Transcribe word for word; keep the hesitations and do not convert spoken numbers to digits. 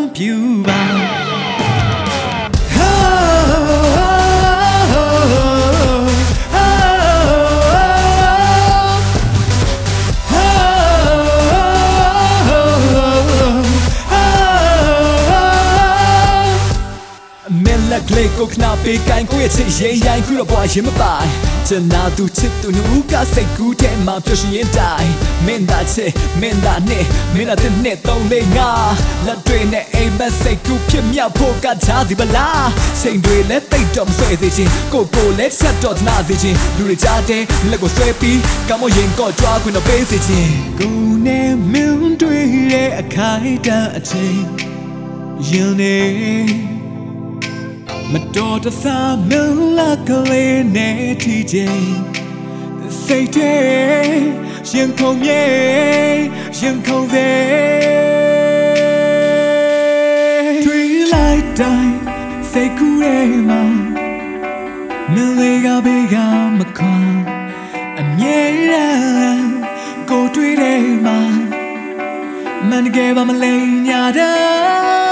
ပြုပါကလေးကိုခနာပေးကိုင်းကိုရဲ့ချစ်ရင်ရိုင်းခုတော့ဘွားရင်မပိုင်ကျနာသူချစ်သူနူကစိတ်ကူးတဲ့မှာပျော်ရွှင်ရင်တိုင်မင်းသားချစ်မင်းသားနဲ့မင်းသားတဲ့နဲ့သုံးလေးငါလက်တွေနဲ့အိမ်မက်စိတ်ကူးဖြစ်မြောက်ဖို့ကထားစီပလားချိန်တွေလဲတိတ်တော့မဆွဲစေခြင်းကိုကိုလဲဆက်တော့နာစေခြင်းလူတွေကြားတဲ့လက်ကိုဆွဲပြီးကမ္ဘောရင်ကောကြွားခွင့်တော့ပေးစေခြင်းကိုနဲ့မင်းတွေရဲ့အခိုင်အတန့်အချိန်ရင်နေမတော်တဆမလာကလေးနဲ့ထီချင်းစိတ်ထဲရင်ခုန်မြေရင်ခုန်စေတွေ့လိုက်တိုင်းစိတ်ကူးရဲမှာမလေးကဘေးကမခွာအမြဲတမ်းကိုတွေ့တယ်မှာမန်ကဲပါမလိမ်ညာတဲ့